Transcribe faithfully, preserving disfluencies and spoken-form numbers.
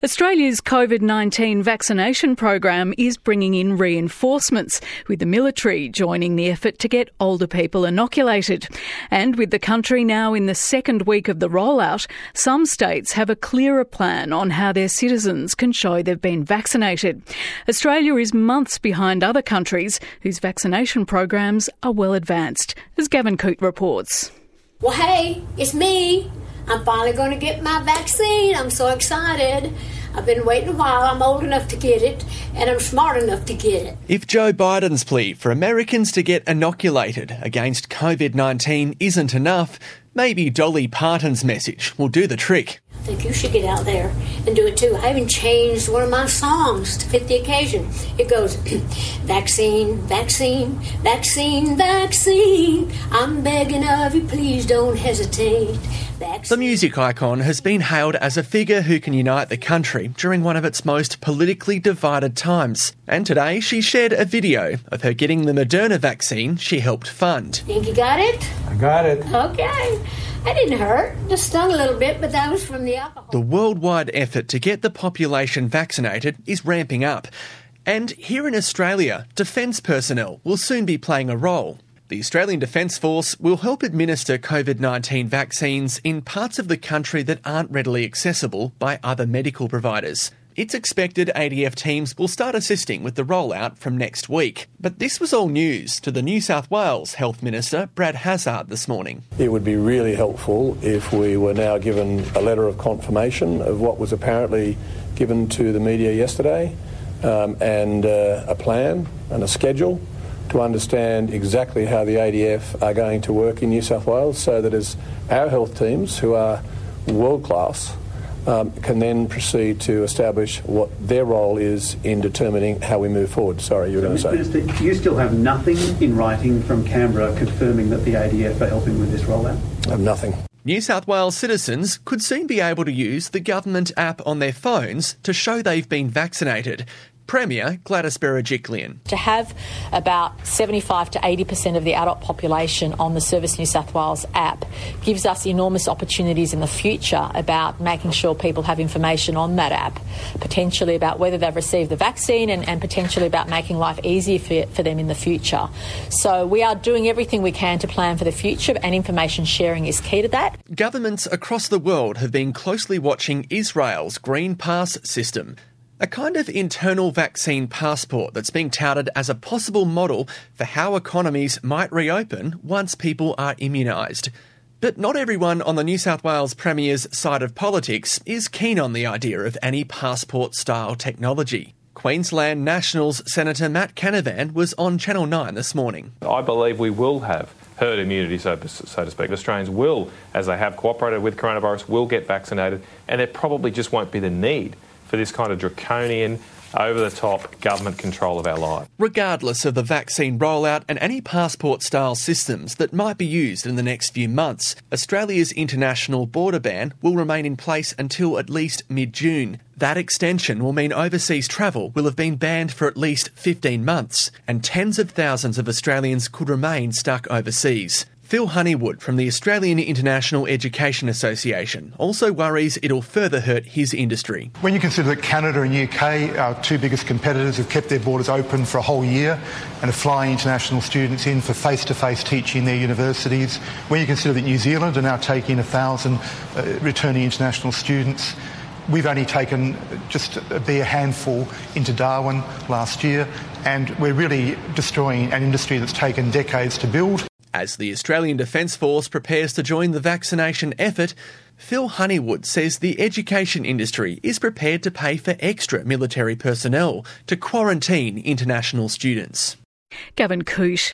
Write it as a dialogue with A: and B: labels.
A: Australia's COVID nineteen vaccination program is bringing in reinforcements, with the military joining the effort to get older people inoculated. And with the country now in the second week of the rollout, some states have a clearer plan on how their citizens can show they've been vaccinated. Australia is months behind other countries whose vaccination programs are well advanced, as Gavin Coote reports.
B: Well, hey, it's me. I'm finally going to get my vaccine. I'm so excited. I've been waiting a while. I'm old enough to get it, and I'm smart enough to get it.
C: If Joe Biden's plea for Americans to get inoculated against COVID nineteen isn't enough, maybe Dolly Parton's message will do the trick.
B: I think you should get out there and do it too. I even changed one of my songs to fit the occasion. It goes, vaccine, vaccine, vaccine, vaccine. I'm begging of you, please don't hesitate. Vaccine.
C: The music icon has been hailed as a figure who can unite the country during one of its most politically divided times. And today she shared a video of her getting the Moderna vaccine she helped fund.
B: Think you got it?
D: I got it.
B: Okay. That didn't hurt. Just stung a little bit, but that was from the alcohol.
C: The worldwide effort to get the population vaccinated is ramping up. And here in Australia, defence personnel will soon be playing a role. The Australian Defence Force will help administer COVID nineteen vaccines in parts of the country that aren't readily accessible by other medical providers. It's expected A D F teams will start assisting with the rollout from next week. But this was all news to the New South Wales Health Minister, Brad Hazzard, this morning.
E: It would be really helpful if we were now given a letter of confirmation of what was apparently given to the media yesterday, um, and uh, a plan and a schedule to understand exactly how the A D F are going to work in New South Wales, so that as our health teams, who are world-class, Um, can then proceed to establish what their role is in determining how we move forward. Sorry, you were
F: so,
E: going to say.
F: Minister, you still have nothing in writing from Canberra confirming that the A D F are helping with this rollout?
E: I have nothing.
C: New South Wales citizens could soon be able to use the government app on their phones to show they've been vaccinated. Premier Gladys Berejiklian.
G: To have about seventy-five to eighty percent of the adult population on the Service New South Wales app gives us enormous opportunities in the future about making sure people have information on that app, potentially about whether they've received the vaccine and, and potentially about making life easier for, for them in the future. So we are doing everything we can to plan for the future, and information sharing is key to that.
C: Governments across the world have been closely watching Israel's Green Pass system, a kind of internal vaccine passport that's being touted as a possible model for how economies might reopen once people are immunised. But not everyone on the New South Wales Premier's side of politics is keen on the idea of any passport-style technology. Queensland Nationals Senator Matt Canavan was on Channel nine this morning.
H: I believe we will have herd immunity, so, so to speak. Australians will, as they have cooperated with coronavirus, will get vaccinated, and there probably just won't be the need for this kind of draconian, over-the-top government control of our lives.
C: Regardless of the vaccine rollout and any passport-style systems that might be used in the next few months, Australia's international border ban will remain in place until at least mid-June. That extension will mean overseas travel will have been banned for at least fifteen months, and tens of thousands of Australians could remain stuck overseas. Phil Honeywood from the Australian International Education Association also worries it'll further hurt his industry.
I: When you consider that Canada and U K, our two biggest competitors, have kept their borders open for a whole year and are flying international students in for face-to-face teaching in their universities, when you consider that New Zealand are now taking a thousand uh, returning international students, we've only taken just a bare handful into Darwin last year, and we're really destroying an industry that's taken decades to build.
C: As the Australian Defence Force prepares to join the vaccination effort, Phil Honeywood says the education industry is prepared to pay for extra military personnel to quarantine international students.
A: Gavin Coote.